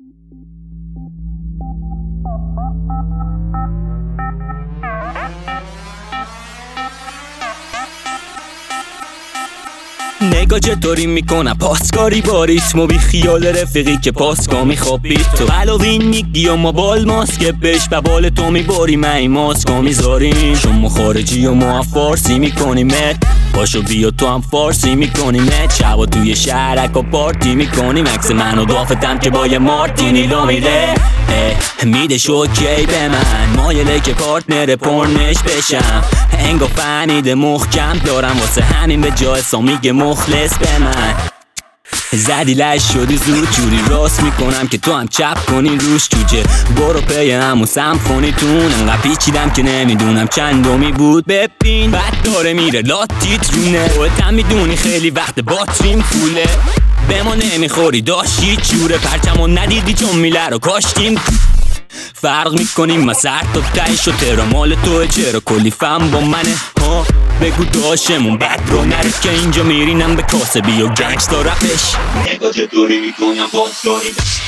نگاه چطوری میکنم پاسکاری با ریتم و بی خیال رفیقی که پاسکا میخوابی تو هالووین میگی و ما بال ماسک بش و بال تو میباری من این ماسکا میذاریم شما خارجی و ما فارسی میکنیمت باشو بیا تو هم فارسی میکنیمت شبا توی شهرک و پارتی میکنیم عکس من و دافتم که با یه مارتینی لو میره میده شوکی به من مایله که پارتنر پرنش بشم انگا فهمیده محکم دارم واسه همین به جا حسا میگه مخلص به من زدی لش شدی زود جوری راست میکنم که تو هم چپ کنی روش جوجه برو پی همون سمفونیتون انقدر پیچیدم که نمیدونم چندمی بود ببین بعد داره میره لاتیت رونه خودت هم میدونی خیلی وقت باتریم فوله به ما نمیخوری داشتی چوره پرچمو ندیدی چون میله رو کاشتیم فرق میکنیم ما سر تا تایش و ترا مال توه چرا کلی فهم با منه ها بگو داشمون بد رو نره که اینجا میرینم به کاسبی و گنگستا رپش نگاه چطوری میکنم پاسکاری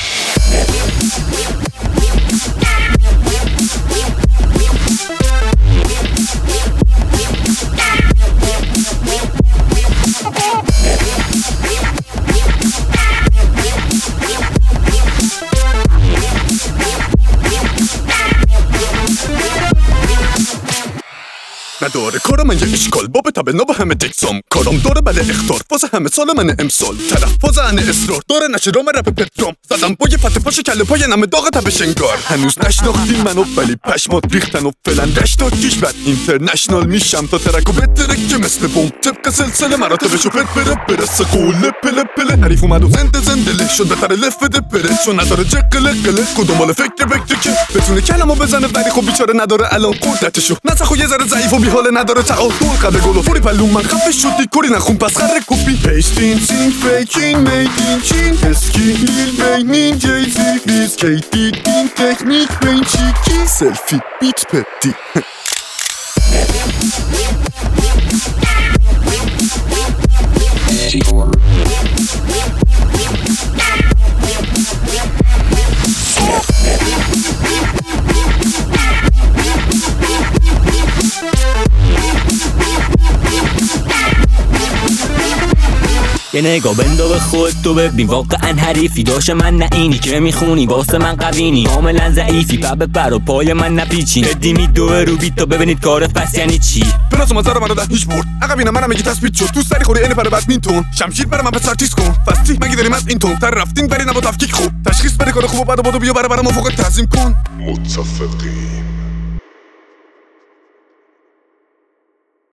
نداره کارم من یه اشکال بابه تا به نو با همه تکسام کارم داره بله اختار واسه همه سال من امسال تلفظ انه اصرار داره نشه رام رپ پترام زدم با یه فته پاش کله پای نمه داغ تبش انگار هنوز نشناختین منو ولی پشمات ریختن و فلن رشتا کیش بعد اینترنشنال میشم تا ترک و بترک مثل بوم طبق سلسله مراتبشو پت برسه قوله پله پله حریف اومد و زنده له شد بهتره لف بده پره چون نداره جقله قله کدوم مال فکر که بتونه کلمو بزنه ولی خب بیچاره نداره الان قدرتشو نسخو یه ذره ضعیف و بی‌حال نداره تعادل قبل گل و فوری پلوم من خفه شدی کاری نخون پس خره کپی پیستین سین فیکین میدین چین اسکیل بینین جیزی بیز کیتی این تکنیک بین چیکی سلفی بیت پتی یه نگاه بندا به خود تو ببین واقعا حریفی داشته من نه اینی که میخونی واسه من قوینی کاملا ضعیفی پا پر و پای من نپیچین ادی میدوه رو بیت تا ببینید کار پس یعنی چی پلاس مزار منو ده هیچ برد عقبینا منم میگی تثبیت شد تو سری خوری این پر بدمینتون شمشیر برام به سر چیز کن فستی مگه داریم از این تون تر رفتین بری نبا تفکیک خوب تشخیص بده کار خوب بعد بودو بیا برام فوق تعظیم کن متفقین